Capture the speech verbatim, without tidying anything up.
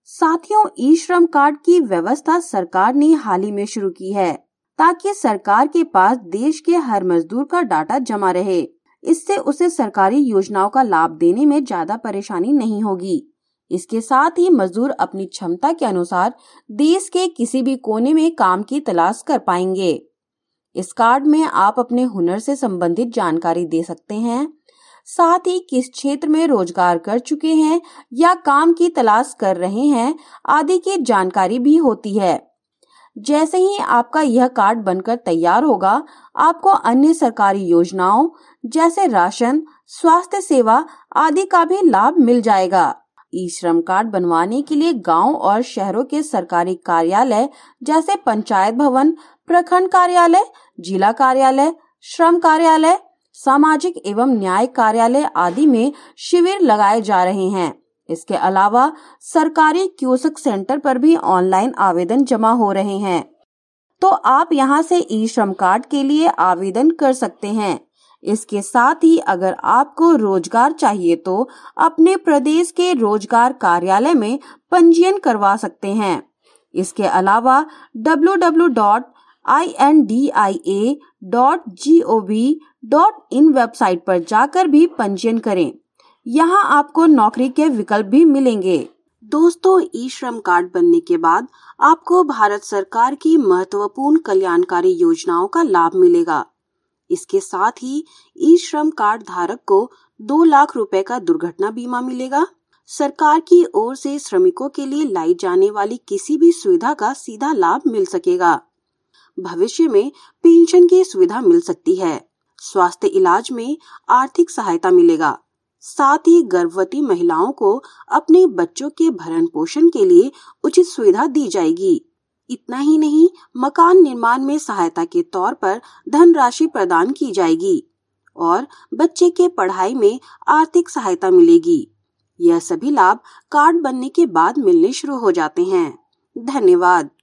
साथियों, ई श्रम कार्ड की व्यवस्था सरकार ने हाल ही में शुरू की है ताकि सरकार के पास देश के हर मजदूर का डाटा जमा रहे। इससे उसे सरकारी योजनाओं का लाभ देने में ज्यादा परेशानी नहीं होगी। इसके साथ ही मजदूर अपनी क्षमता के अनुसार देश के किसी भी कोने में काम की तलाश कर पाएंगे। इस कार्ड में आप अपने हुनर से संबंधित जानकारी दे सकते हैं, साथ ही किस क्षेत्र में रोजगार कर चुके हैं या काम की तलाश कर रहे हैं आदि की जानकारी भी होती है। जैसे ही आपका यह कार्ड बनकर तैयार होगा, आपको अन्य सरकारी योजनाओं जैसे राशन, स्वास्थ्य सेवा आदि का भी लाभ मिल जाएगा। ई श्रम कार्ड बनवाने के लिए गांव और शहरों के सरकारी कार्यालय जैसे पंचायत भवन, प्रखंड कार्यालय, जिला कार्यालय, श्रम कार्यालय, सामाजिक एवं न्याय कार्यालय आदि में शिविर लगाए जा रहे हैं। इसके अलावा सरकारी क्यूसक सेंटर पर भी ऑनलाइन आवेदन जमा हो रहे हैं, तो आप यहां से ई श्रम कार्ड के लिए आवेदन कर सकते हैं। इसके साथ ही अगर आपको रोजगार चाहिए तो अपने प्रदेश के रोजगार कार्यालय में पंजीयन करवा सकते हैं। इसके अलावा W W W dot I N D I A dot G O V dot in website पर जाकर भी पंजीयन करें। यहाँ आपको नौकरी के विकल्प भी मिलेंगे। दोस्तों, ई श्रम कार्ड बनने के बाद आपको भारत सरकार की महत्वपूर्ण कल्याणकारी योजनाओं का लाभ मिलेगा। इसके साथ ही ई श्रम कार्ड धारक को दो लाख रुपए का दुर्घटना बीमा मिलेगा। सरकार की ओर से श्रमिकों के लिए लाई जाने वाली किसी भी सुविधा का सीधा लाभ मिल सकेगा। भविष्य में पेंशन की सुविधा मिल सकती है। स्वास्थ्य इलाज में आर्थिक सहायता मिलेगा। साथ ही गर्भवती महिलाओं को अपने बच्चों के भरण पोषण के लिए उचित सुविधा दी जाएगी। इतना ही नहीं, मकान निर्माण में सहायता के तौर पर धनराशि प्रदान की जाएगी और बच्चे के पढ़ाई में आर्थिक सहायता मिलेगी। यह सभी लाभ कार्ड बनने के बाद मिलने शुरू हो जाते हैं। धन्यवाद।